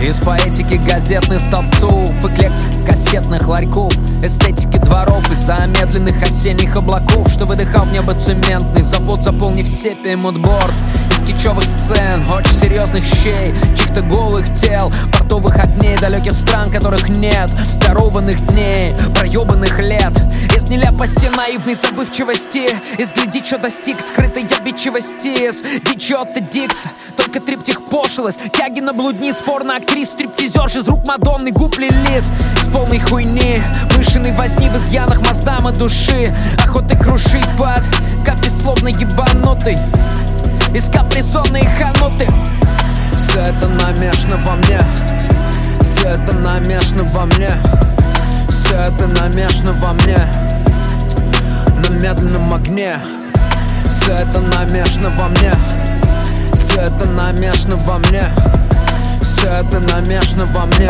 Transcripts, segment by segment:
Из поэтики газетных столбцов, эклектики кассетных ларьков, эстетики дворов и замедленных осенних облаков, что выдыхал в небо цементный завод, заполнив сепией мудборд. Из кичевых сцен, очень серьезных щей, чьих-то голых тел, портовых огней далеких стран, которых нет, дарованных дней, проебанных лет. Из нелепости наивной забывчивости, из гляди, чё достиг скрытой обидчивости, из дичоты Дикса, только триптих пошлость, тяги на блудни, спор на актрис, стриптизерш из рук Мадонны, губ Лилит. С полной хуйни, мышиной возни в изъянах моздама души, охоты крушить под капли словно ебанутый, из капризонной хануты. Все это намешано во мне, все это намешано во мне, все это намешано во мне, на медленном огне. Все это намешано во мне, все это намешано во мне, все это намешано во мне,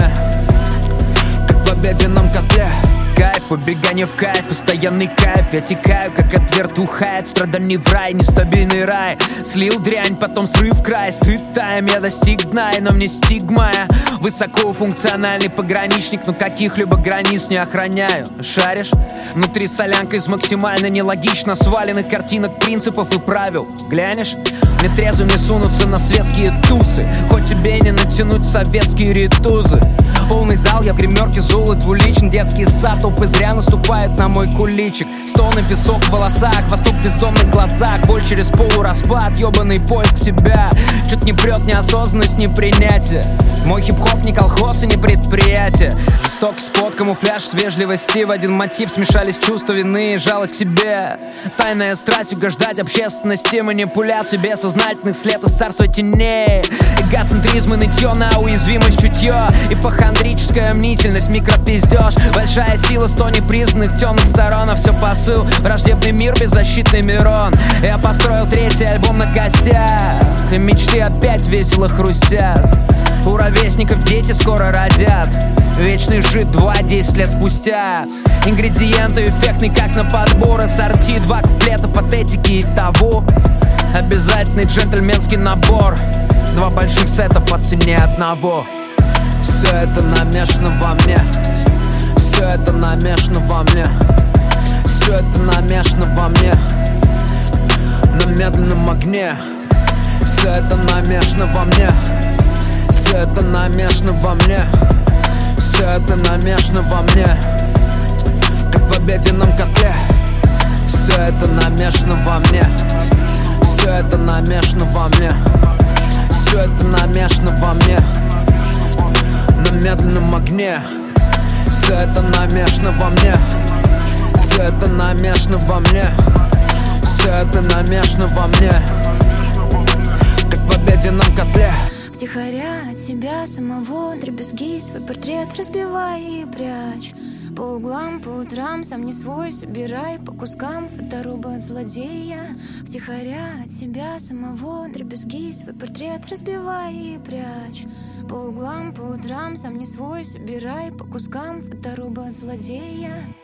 как в обеденном котле. Кайф, убегание в кайф, постоянный кайф. Я текаю, как от вертухает, страдальный в рай, нестабильный рай. Слил дрянь, потом срыв край, стыд тайм, я достиг дна, и на мне стигма. Я высокофункциональный пограничник, но каких-либо границ не охраняю. Шаришь? Внутри солянка из максимально нелогично сваленных картинок, принципов и правил. Глянешь? Мне трезвым не сунутся на светские тусы, хоть тебе не натянуть советские ритузы. Полный зал, я в гримерке золот двуличен, детский сад, толпы зря наступают на мой куличик. Стоны, песок в волосах, восток в бездомных глазах, боль через полураспад, ебаный поиск себя. Чуть не прет неосознанность, непринятие. Мой хип-хоп не колхоз и не предприятие. Жестокий спот, камуфляж с вежливости, в один мотив смешались чувства вины и жалость к себе. Тайная страсть угождать общественности, манипуляции бессознательных след из царства теней. Эгоцентризм и нытье на уязвимость чутье, ипохондрическая мнительность, микропиздеж. Большая сила 100 непризнанных темных сторон, а все посыл, враждебный мир, беззащитный Мирон. Я построил третий альбом на костях, и мечты опять весело хрустят. У ровесников дети скоро родят, вечный жид 2-10 лет спустя. Ингредиенты эффектный, как на подбор, ассорти 2 куплета патетики и того. Обязательный джентльменский набор, 2 больших сета по цене одного. Все это намешано во мне, все это намешано во мне, все это намешано во мне, на медленном огне. Все это намешано во мне, все это намешано во мне, все это намешано во мне, как в обеденном котле. Все это намешано во мне, все это намешано во мне, все это намешано во мне, на медленном огне. Все это намешано во мне, все это намешано во мне, все это намешано во мне, как в обеденном котле. Втихаря от себя самого дребезги свой портрет разбивай и прячь. По углам, по утрам, сам не свой, собирай по кускам фоторобот злодея. Втихаря от себя самого дребезги свой портрет разбивай и прячь. По углам, по утрам, сам не свой, собирай по кускам фоторобот злодея.